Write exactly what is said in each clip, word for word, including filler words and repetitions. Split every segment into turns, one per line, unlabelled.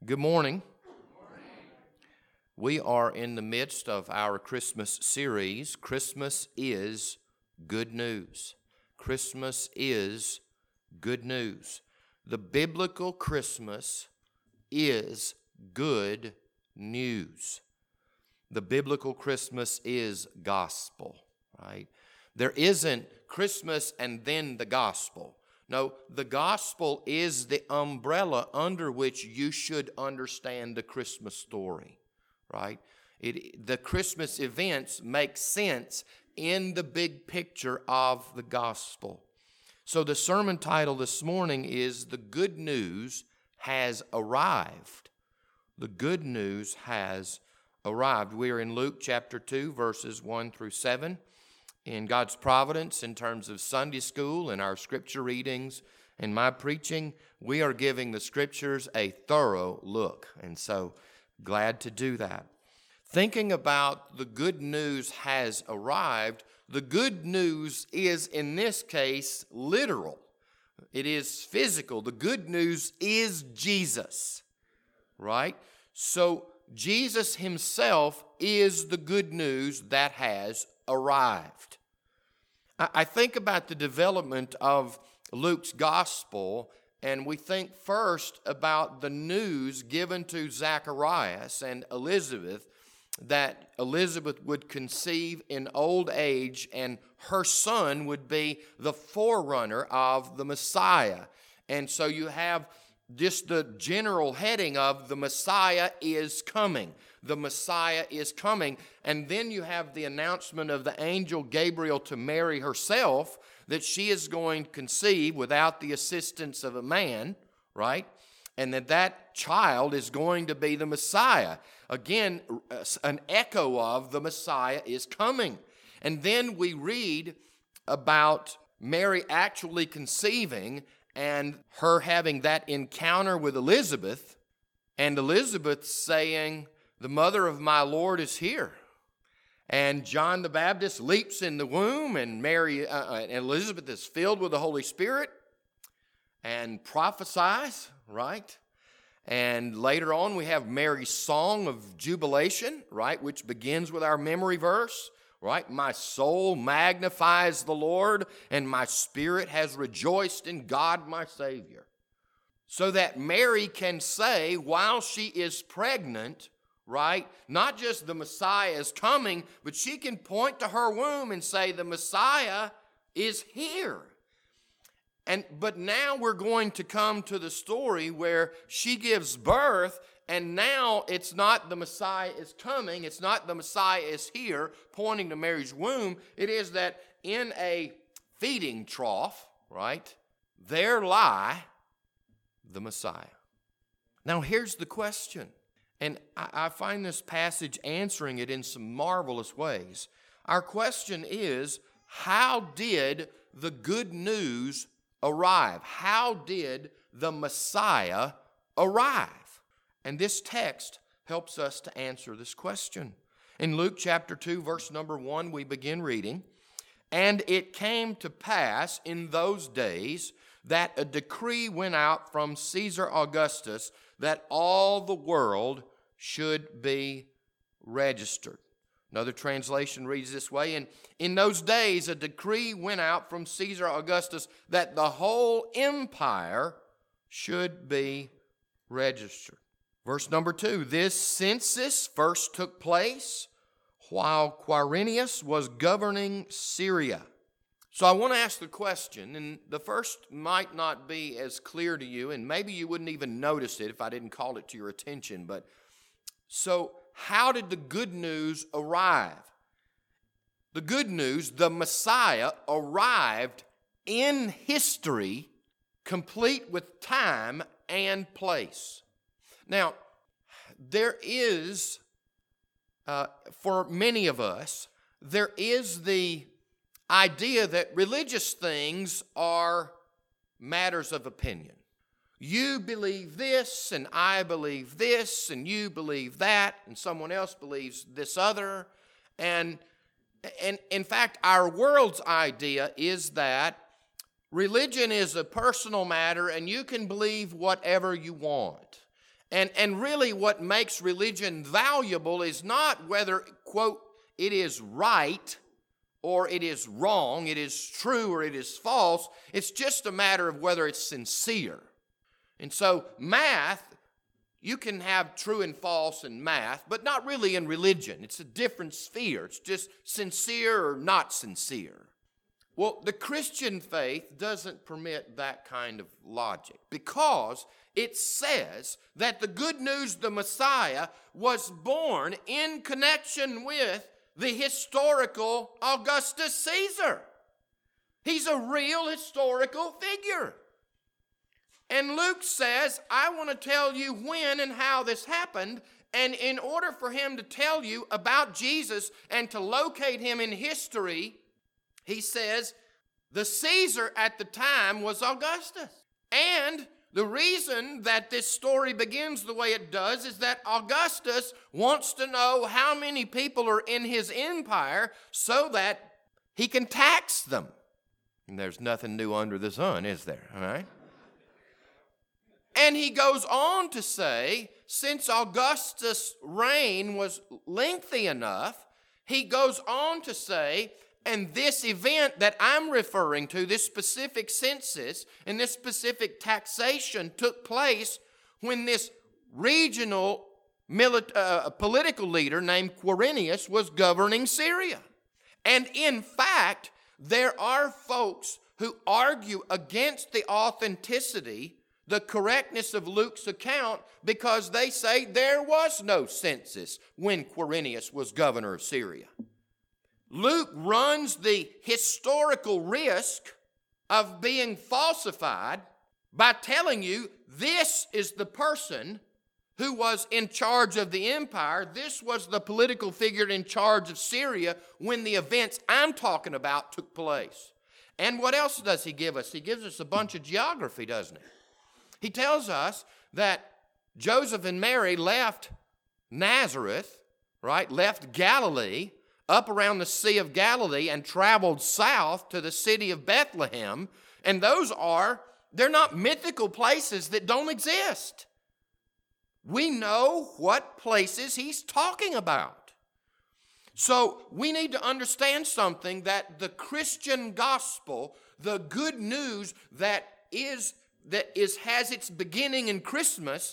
Good morning. We are in the midst of our Christmas series. Christmas is good news. Christmas is good news. The biblical Christmas is good news. The biblical Christmas is gospel, right? There isn't Christmas and then the gospel. No, the gospel is the umbrella under which you should understand the Christmas story, right? It, the Christmas events make sense in the big picture of the gospel. So the sermon title this morning is The Good News Has Arrived. The good news has arrived. We are in Luke chapter two, verses one through seven. In God's providence, in terms of Sunday school and our scripture readings and my preaching, we are giving the scriptures a thorough look. And so, glad to do that. Thinking about the good news has arrived, the good news is, in this case, literal. It is physical. The good news is Jesus, right? So, Jesus himself is the good news that has arrived. I think about the development of Luke's gospel, and we think first about the news given to Zacharias and Elizabeth that Elizabeth would conceive in old age and her son would be the forerunner of the Messiah. And so you have just the general heading of the Messiah is coming. The Messiah is coming. And then you have the announcement of the angel Gabriel to Mary herself that she is going to conceive without the assistance of a man, right? And that that child is going to be the Messiah. Again, an echo of the Messiah is coming. And then we read about Mary actually conceiving and her having that encounter with Elizabeth, and Elizabeth saying, "The mother of my Lord is here." And John the Baptist leaps in the womb, and Mary, uh, and Elizabeth is filled with the Holy Spirit and prophesies, right? And later on we have Mary's song of jubilation, right, which begins with our memory verse. Right? My soul magnifies the Lord, and my spirit has rejoiced in God my Savior. So that Mary can say while she is pregnant, right, not just the Messiah is coming, but she can point to her womb and say the Messiah is here. And but now we're going to come to the story where she gives birth. And now it's not the Messiah is coming, it's not the Messiah is here, pointing to Mary's womb. It is that in a feeding trough, right, there lie the Messiah. Now here's the question, and I, I find this passage answering it in some marvelous ways. Our question is, how did the good news arrive? How did the Messiah arrive? And this text helps us to answer this question. In Luke chapter two, verse number one, we begin reading, "And it came to pass in those days that a decree went out from Caesar Augustus that all the world should be registered." Another translation reads this way, "And in those days a decree went out from Caesar Augustus that the whole empire should be registered." Verse number two, "This census first took place while Quirinius was governing Syria." So I want to ask the question, and the first might not be as clear to you, and maybe you wouldn't even notice it if I didn't call it to your attention, but so how did the good news arrive? The good news, the Messiah, arrived in history, complete with time and place. Now, there is, uh, for many of us, there is the idea that religious things are matters of opinion. You believe this, and I believe this, and you believe that, and someone else believes this other. And, and in fact, our world's idea is that religion is a personal matter, and you can believe whatever you want. And, and really what makes religion valuable is not whether, quote, it is right or it is wrong, it is true or it is false. It's just a matter of whether it's sincere. And so math, you can have true and false in math, but not really in religion. It's a different sphere. It's just sincere or not sincere. Well, the Christian faith doesn't permit that kind of logic because it says that the good news, the Messiah, was born in connection with the historical Augustus Caesar. He's a real historical figure. And Luke says, I want to tell you when and how this happened. And in order for him to tell you about Jesus and to locate him in history, he says, the Caesar at the time was Augustus. And the reason that this story begins the way it does is that Augustus wants to know how many people are in his empire so that he can tax them. And there's nothing new under the sun, is there? All right? And he goes on to say, since Augustus' reign was lengthy enough, he goes on to say, and this event that I'm referring to, this specific census and this specific taxation took place when this regional milit- uh, political leader named Quirinius was governing Syria. And in fact, there are folks who argue against the authenticity, the correctness of Luke's account, because they say there was no census when Quirinius was governor of Syria. Luke runs the historical risk of being falsified by telling you this is the person who was in charge of the empire. This was the political figure in charge of Syria when the events I'm talking about took place. And what else does he give us? He gives us a bunch of geography, doesn't he? He tells us that Joseph and Mary left Nazareth, right, left Galilee, up around the Sea of Galilee and traveled south to the city of Bethlehem. And those are, they're not mythical places that don't exist. We know what places he's talking about. So we need to understand something, that the Christian gospel, the good news that is that is has its beginning in Christmas,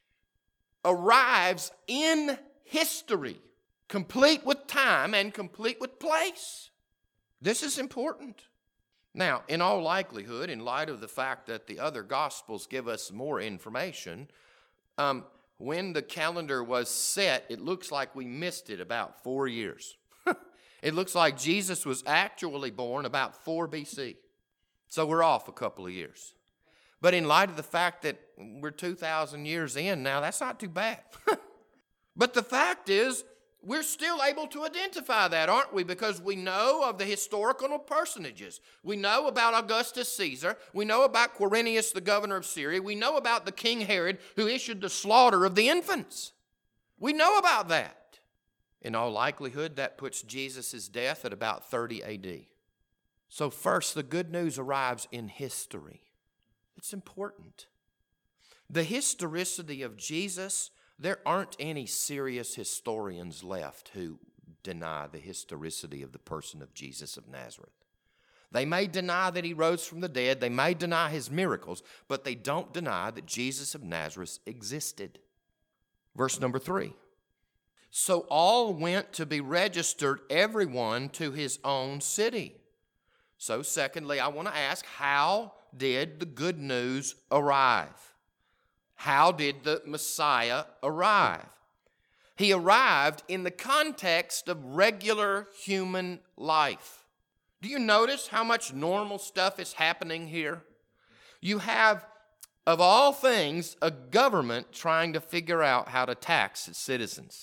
arrives in history, complete with time and complete with place. This is important. Now, in all likelihood, in light of the fact that the other Gospels give us more information, um, when the calendar was set, it looks like we missed it about four years. It looks like Jesus was actually born about four B C. So we're off a couple of years. But in light of the fact that we're two thousand years in now, that's not too bad. But the fact is, we're still able to identify that, aren't we? Because we know of the historical personages. We know about Augustus Caesar. We know about Quirinius, the governor of Syria. We know about the King Herod who issued the slaughter of the infants. We know about that. In all likelihood, that puts Jesus' death at about thirty A D. So first, the good news arrives in history. It's important. The historicity of Jesus, there aren't any serious historians left who deny the historicity of the person of Jesus of Nazareth. They may deny that he rose from the dead, they may deny his miracles, but they don't deny that Jesus of Nazareth existed. Verse number three. So all went to be registered, everyone to his own city. So secondly, I want to ask, how did the good news arrive? How did the Messiah arrive? He arrived in the context of regular human life. Do you notice how much normal stuff is happening here? You have, of all things, a government trying to figure out how to tax its citizens.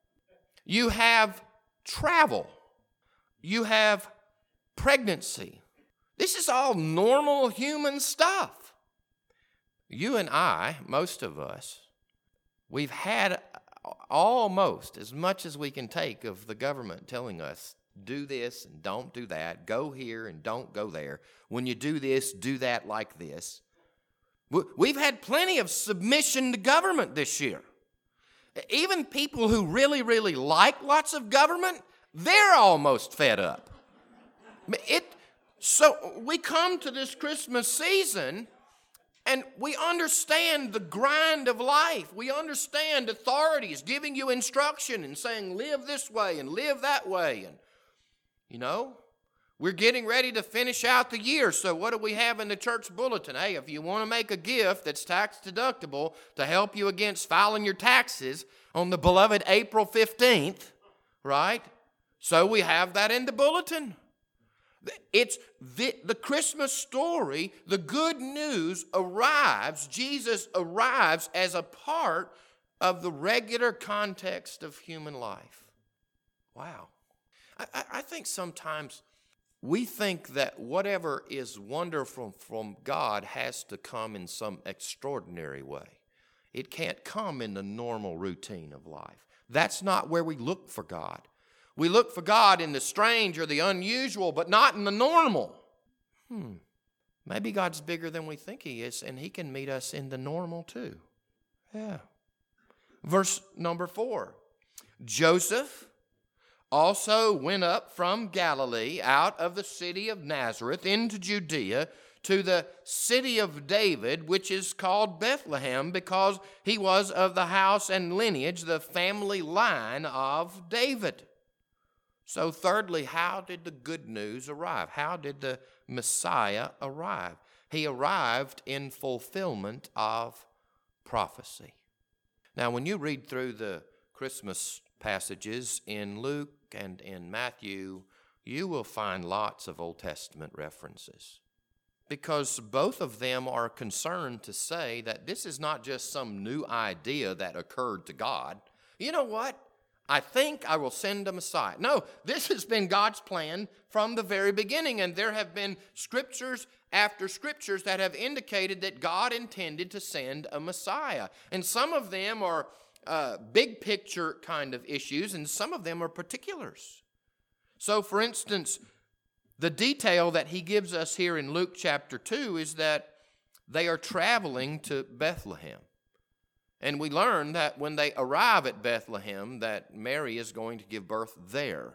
You have travel. You have pregnancy. This is all normal human stuff. You and I, most of us, we've had almost as much as we can take of the government telling us, do this and don't do that, go here and don't go there. When you do this, do that like this. We've had plenty of submission to government this year. Even people who really, really like lots of government, they're almost fed up. It, so we come to this Christmas season and we understand the grind of life. We understand authorities giving you instruction and saying, live this way and live that way. And, you know, we're getting ready to finish out the year. So what do we have in the church bulletin? Hey, if you want to make a gift that's tax deductible to help you against filing your taxes on the beloved April fifteenth, right? So we have that in the bulletin. It's the, the Christmas story, the good news arrives, Jesus arrives as a part of the regular context of human life. Wow. I, I think sometimes we think that whatever is wonderful from God has to come in some extraordinary way. It can't come in the normal routine of life. That's not where we look for God. We look for God in the strange or the unusual, but not in the normal. Hmm. Maybe God's bigger than we think He is, and He can meet us in the normal too. Yeah. Verse number four. Joseph also went up from Galilee out of the city of Nazareth into Judea to the city of David, which is called Bethlehem, because he was of the house and lineage, the family line of David. So thirdly, how did the good news arrive? How did the Messiah arrive? He arrived in fulfillment of prophecy. Now, when you read through the Christmas passages in Luke and in Matthew, you will find lots of Old Testament references, because both of them are concerned to say that this is not just some new idea that occurred to God. You know what? I think I will send a Messiah. No, this has been God's plan from the very beginning, and there have been scriptures after scriptures that have indicated that God intended to send a Messiah. And some of them are uh, big picture kind of issues, and some of them are particulars. So, for instance, the detail that he gives us here in Luke chapter two is that they are traveling to Bethlehem. And we learn that when they arrive at Bethlehem, that Mary is going to give birth there.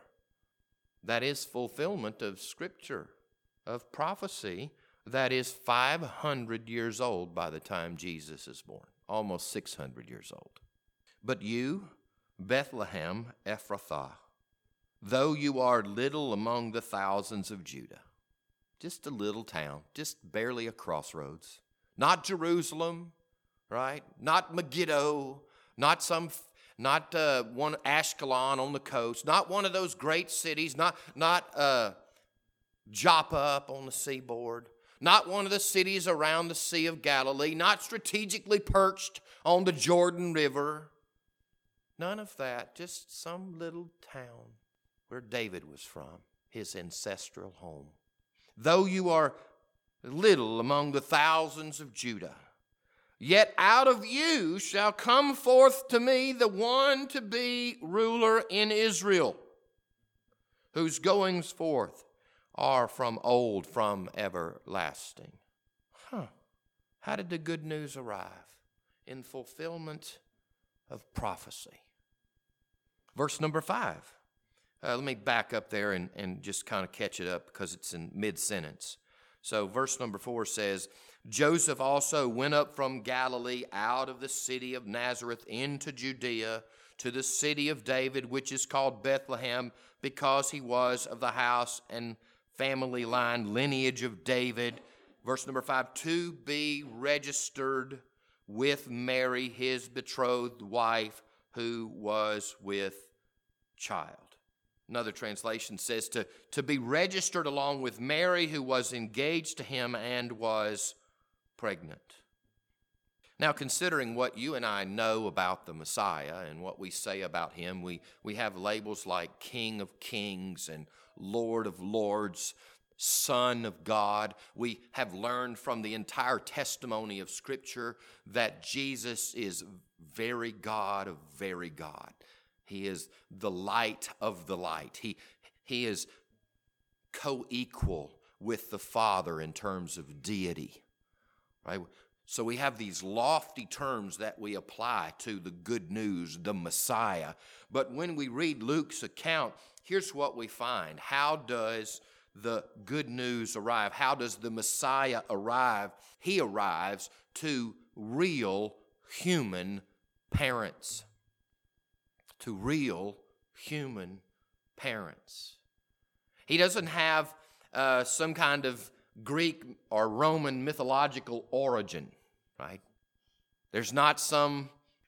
That is fulfillment of Scripture, of prophecy that is five hundred years old by the time Jesus is born, almost six hundred years old. But you, Bethlehem Ephrathah, though you are little among the thousands of Judah, just a little town, just barely a crossroads, not Jerusalem, right? Not Megiddo, not some, not uh, one Ashkelon on the coast, not one of those great cities, not not uh, Joppa up on the seaboard, not one of the cities around the Sea of Galilee, not strategically perched on the Jordan River. None of that, just some little town where David was from, his ancestral home. Though you are little among the thousands of Judah, yet out of you shall come forth to me the one to be ruler in Israel, whose goings forth are from old, from everlasting. Huh. How did the good news arrive? In fulfillment of prophecy. Verse number five. Uh, let me back up there and, and just kind of catch it up because it's in mid-sentence. So verse number four says, Joseph also went up from Galilee out of the city of Nazareth into Judea to the city of David, which is called Bethlehem, because he was of the house and family line, lineage of David. Verse number five, to be registered with Mary, his betrothed wife, who was with child. Another translation says to, to be registered along with Mary, who was engaged to him and was pregnant. Now, considering what you and I know about the Messiah and what we say about him, we, we have labels like King of Kings and Lord of Lords, Son of God. We have learned from the entire testimony of Scripture that Jesus is very God of very God. He is the light of the light. He, he is co-equal with the Father in terms of deity. Right? So we have these lofty terms that we apply to the good news, the Messiah. But when we read Luke's account, here's what we find. How does the good news arrive? How does the Messiah arrive? He arrives to real human parents. To real human parents. He doesn't have uh, some kind of Greek or Roman mythological origin, right? There's not some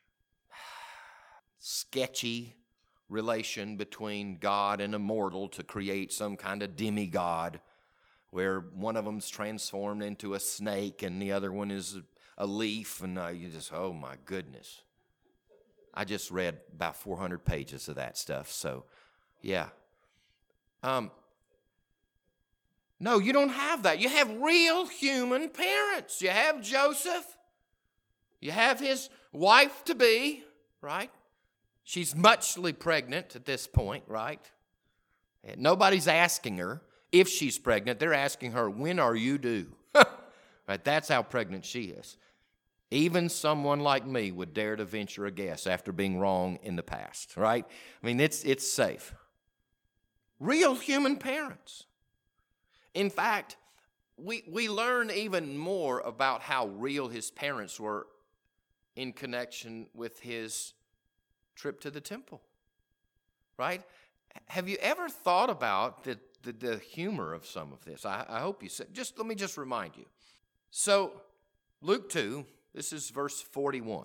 sketchy relation between God and a mortal to create some kind of demigod where one of them's transformed into a snake and the other one is a leaf, and uh, you just, oh my goodness. I just read about four hundred pages of that stuff, so yeah. Um, no, you don't have that. You have real human parents. You have Joseph. You have his wife-to-be, right? She's muchly pregnant at this point, right? And nobody's asking her if she's pregnant. They're asking her, when are you due? Right? That's how pregnant she is. Even someone like me would dare to venture a guess after being wrong in the past, right? I mean, it's it's safe. Real human parents. In fact, we we learn even more about how real his parents were in connection with his trip to the temple, right? Have you ever thought about the, the, the humor of some of this? I, I hope you said. Just let me just remind you. So, Luke two, this is verse forty-one.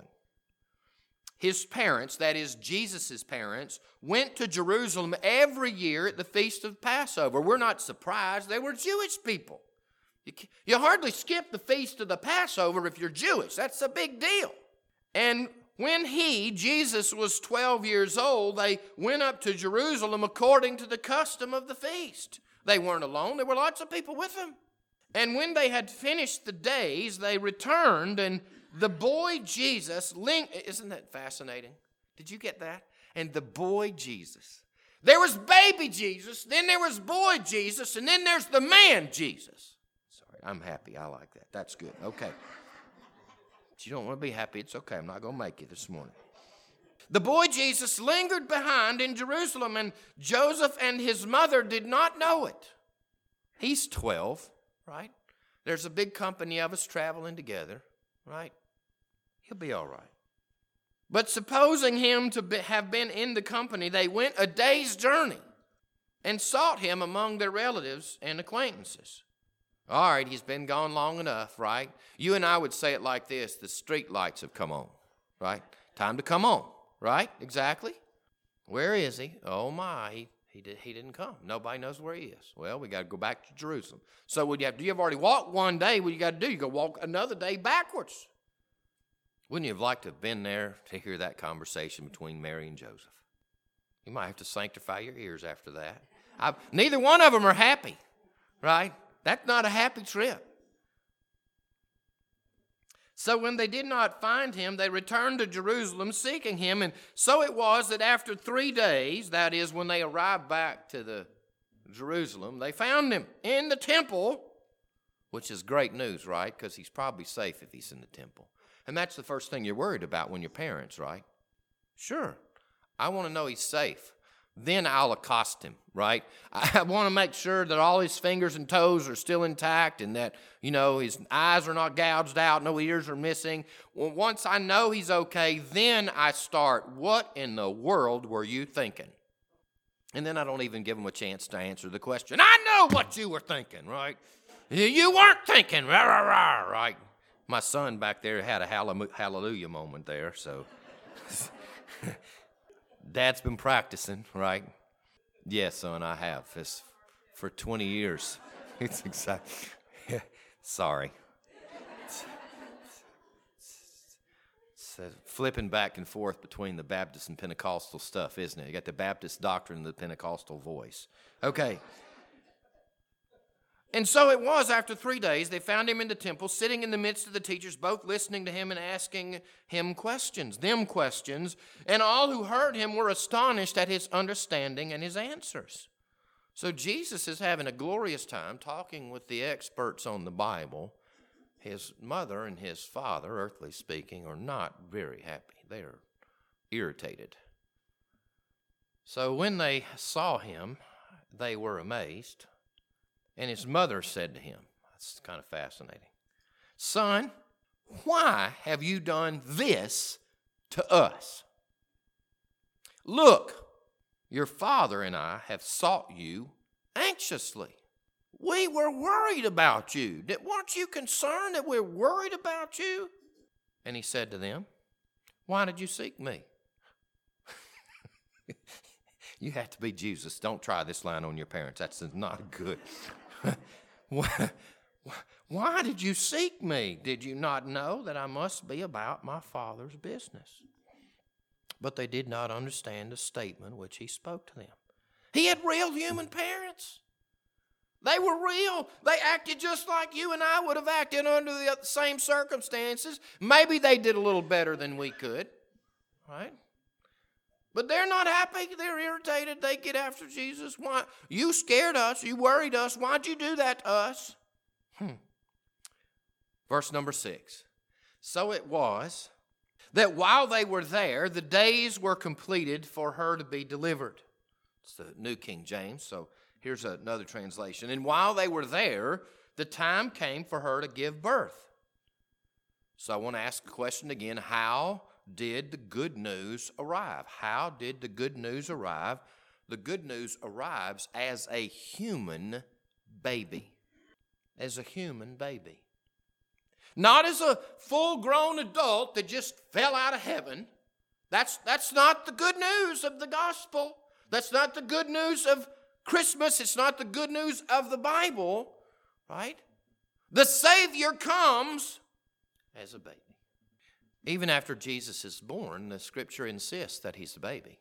His parents, that is Jesus' parents, went to Jerusalem every year at the feast of Passover. We're not surprised. They were Jewish people. You, you hardly skip the feast of the Passover if you're Jewish. That's a big deal. And when he, Jesus, was twelve years old, they went up to Jerusalem according to the custom of the feast. They weren't alone. There were lots of people with them. And when they had finished the days, they returned, and the boy Jesus, ling- isn't that fascinating? Did you get that? And the boy Jesus. There was baby Jesus, then there was boy Jesus, and then there's the man Jesus. Sorry, I'm happy. I like that. That's good. Okay. If you don't want to be happy, it's okay. I'm not going to make you this morning. The boy Jesus lingered behind in Jerusalem, and Joseph and his mother did not know it. He's twelve, right? There's a big company of us traveling together, right? He'll be all right. But supposing him to be, have been in the company, they went a day's journey and sought him among their relatives and acquaintances. All right, he's been gone long enough, right? You and I would say it like this: the street lights have come on, right? Time to come on, right? Exactly. Where is he? Oh my, he, he, did, he didn't come. Nobody knows where he is. Well, we got to go back to Jerusalem. So what do you have to do? You have already walked one day. What you got to do? You go walk another day backwards. Wouldn't you have liked to have been there to hear that conversation between Mary and Joseph? You might have to sanctify your ears after that. I, neither one of them are happy, right? That's not a happy trip. So when they did not find him, they returned to Jerusalem seeking him. And so it was that after three days, that is when they arrived back to the Jerusalem, they found him in the temple, which is great news, right? Because he's probably safe if he's in the temple. And that's the first thing you're worried about when you're parents, right? Sure, I want to know he's safe. Then I'll accost him, right? I want to make sure that all his fingers and toes are still intact and that, you know, his eyes are not gouged out, no ears are missing. Well, once I know he's okay, then I start, what in the world were you thinking? And then I don't even give him a chance to answer the question. I know what you were thinking, right? You weren't thinking, rah, rah, rah, right? My son back there had a hallelujah moment there, so... Dad's been practicing, right? Yes, son, I have. It's for twenty years. It's exactly. Sorry. It's, it's, it's flipping back and forth between the Baptist and Pentecostal stuff, isn't it? You got the Baptist doctrine and the Pentecostal voice. Okay. And so it was, after three days, they found him in the temple, sitting in the midst of the teachers, both listening to him and asking him questions, them questions. And all who heard him were astonished at his understanding and his answers. So Jesus is having a glorious time talking with the experts on the Bible. his mother and his father, earthly speaking, are not very happy. They are irritated. So when they saw him, they were amazed. And his mother said to him, that's kind of fascinating, "Son, why have you done this to us? Look, your father and I have sought you anxiously. We were worried about you. Weren't you concerned that we're worried about you?" And he said to them, "Why did you seek me?" You have to be Jesus. Don't try this line on your parents. That's not good. why, why did you seek me? Did you not know that I must be about my Father's business? But they did not understand the statement which he spoke to them. He had real human parents. They were real. They acted just like you and I would have acted under the same circumstances. Maybe they did a little better than we could, right? But they're not happy. They're irritated. They get after Jesus. Why? You scared us. You worried us. Why'd you do that to us? Hmm. Verse number six. So it was that while they were there, the days were completed for her to be delivered. It's the New King James, so here's another translation. And while they were there, the time came for her to give birth. So I want to ask the question again, how did the good news arrive? How did the good news arrive? The good news arrives as a human baby. As a human baby. Not as a full-grown adult that just fell out of heaven. That's, that's not the good news of the gospel. That's not the good news of Christmas. It's not the good news of the Bible, right? The Savior comes as a baby. Even after Jesus is born, the Scripture insists that he's a baby.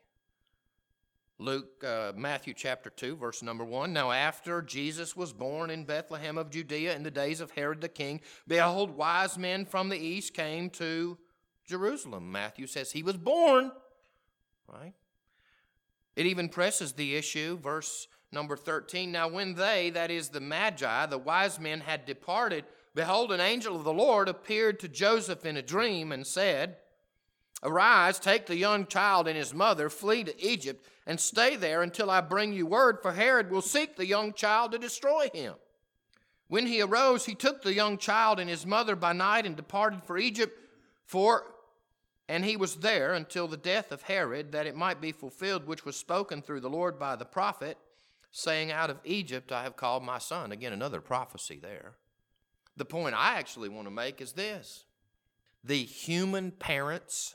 Luke, uh, Matthew chapter two, verse number one. Now after Jesus was born in Bethlehem of Judea in the days of Herod the king, behold, wise men from the east came to Jerusalem. Matthew says he was born, right? It even presses the issue, verse number thirteen. Now when they, that is the Magi, the wise men, had departed, behold, an angel of the Lord appeared to Joseph in a dream and said, Arise, take the young child and his mother, flee to Egypt, and stay there until I bring you word, for Herod will seek the young child to destroy him. When he arose, he took the young child and his mother by night and departed for Egypt, for and he was there until the death of Herod, that it might be fulfilled which was spoken through the Lord by the prophet, saying, Out of Egypt I have called my son. Again, another prophecy there. The point I actually want to make is this. The human parents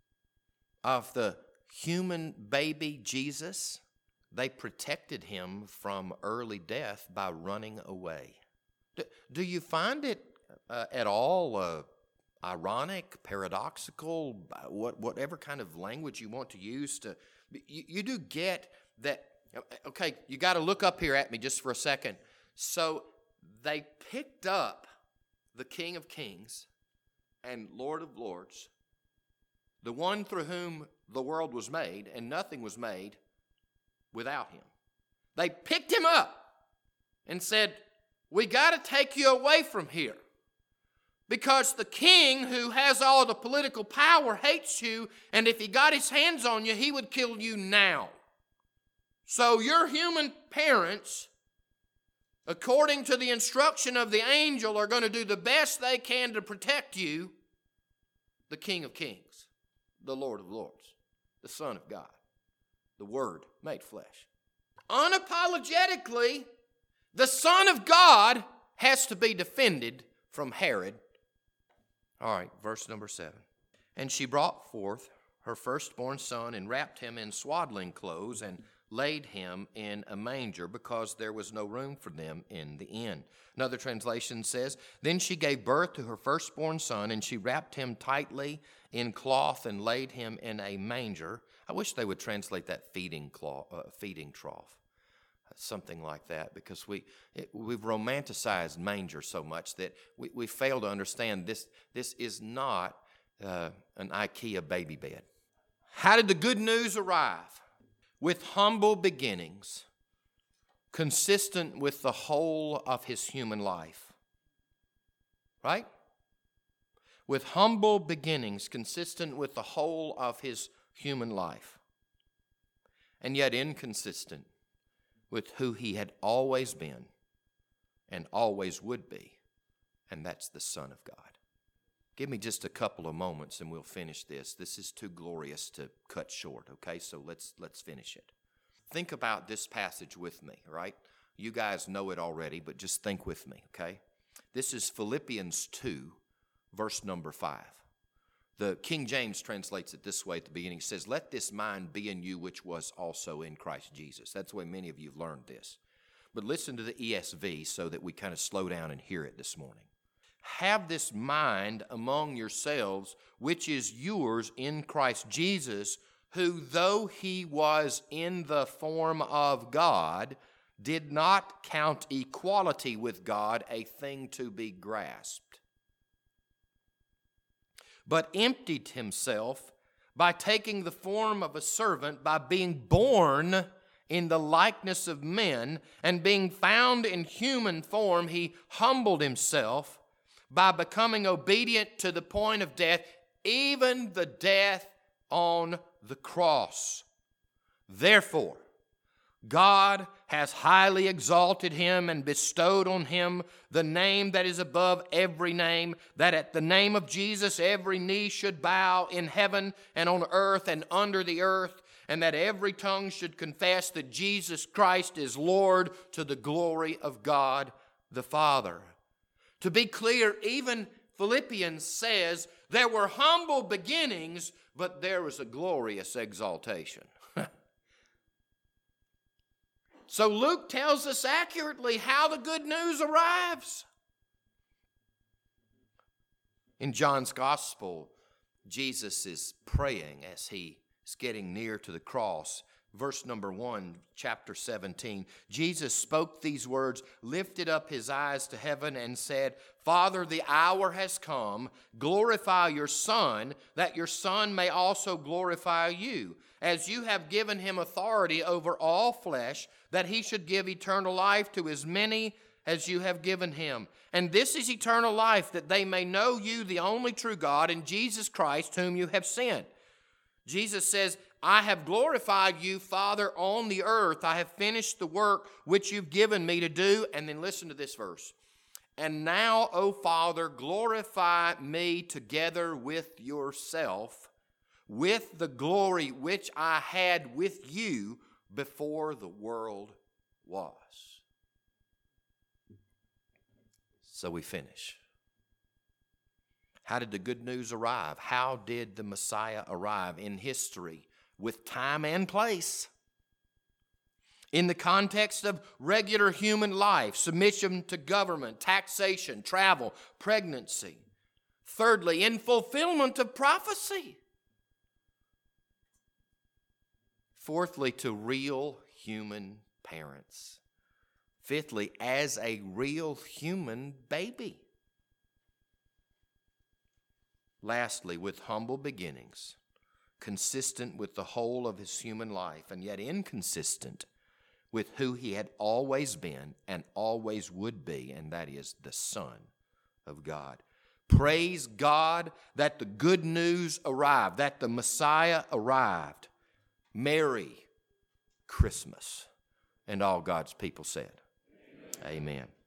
of the human baby Jesus, they protected him from early death by running away. Do, do you find it uh, at all uh, ironic, paradoxical, what, whatever kind of language you want to use to, you, you do get that, okay, you got to look up here at me just for a second. So they picked up the King of Kings and Lord of Lords, the one through whom the world was made, and nothing was made without him. They picked him up and said, we got to take you away from here because the king who has all the political power hates you, and if he got his hands on you, he would kill you now. So your human parents, according to the instruction of the angel, are going to do the best they can to protect you, the King of Kings, the Lord of Lords, the Son of God, the Word made flesh. Unapologetically, the Son of God has to be defended from Herod. All right, verse number seven. And she brought forth her firstborn son and wrapped him in swaddling clothes and laid him in a manger because there was no room for them in the inn. Another translation says, Then she gave birth to her firstborn son, and she wrapped him tightly in cloth and laid him in a manger. I wish they would translate that feeding cloth, uh, feeding trough, something like that, because we it, we've romanticized manger so much that we, we fail to understand this. This is not uh, an IKEA baby bed. How did the good news arrive? With humble beginnings, consistent with the whole of his human life. right? With humble beginnings consistent with the whole of his human life, and yet inconsistent with who he had always been and always would be, and that's the Son of God. Give me just a couple of moments and we'll finish this. This is too glorious to cut short, okay? So let's let's finish it. Think about this passage with me, right? You guys know it already, but just think with me, okay? This is Philippians two, verse number five. The King James translates it this way at the beginning. It says, "Let this mind be in you which was also in Christ Jesus." That's the way many of you have learned this. But listen to the E S V so that we kind of slow down and hear it this morning. "Have this mind among yourselves, which is yours in Christ Jesus, who, though he was in the form of God, did not count equality with God a thing to be grasped, but emptied himself by taking the form of a servant, by being born in the likeness of men, and being found in human form, he humbled himself by becoming obedient to the point of death, even the death on the cross. Therefore, God has highly exalted him and bestowed on him the name that is above every name, that at the name of Jesus every knee should bow in heaven and on earth and under the earth, and that every tongue should confess that Jesus Christ is Lord, to the glory of God the Father." To be clear, even Philippians says there were humble beginnings, but there was a glorious exaltation. So Luke tells us accurately how the good news arrives. In John's Gospel, Jesus is praying as he is getting near to the cross. Verse number one, chapter seventeen, Jesus spoke these words, lifted up his eyes to heaven and said, "Father, the hour has come. Glorify your Son, that your Son may also glorify you, as you have given him authority over all flesh, that he should give eternal life to as many as you have given him. And this is eternal life, that they may know you, the only true God, and Jesus Christ, whom you have sent." Jesus says, "I have glorified you, Father, on the earth. I have finished the work which you've given me to do." And then listen to this verse. "And now, O Father, glorify me together with yourself, with the glory which I had with you before the world was." So we finish. How did the good news arrive? How did the Messiah arrive in history, with time and place? In the context of regular human life, submission to government, taxation, travel, pregnancy. Thirdly, in fulfillment of prophecy. Fourthly, to real human parents. Fifthly, as a real human baby. Lastly, with humble beginnings, consistent with the whole of his human life, and yet inconsistent with who he had always been and always would be, and that is the Son of God. Praise God that the good news arrived, that the Messiah arrived. Merry Christmas. And all God's people said, Amen. Amen.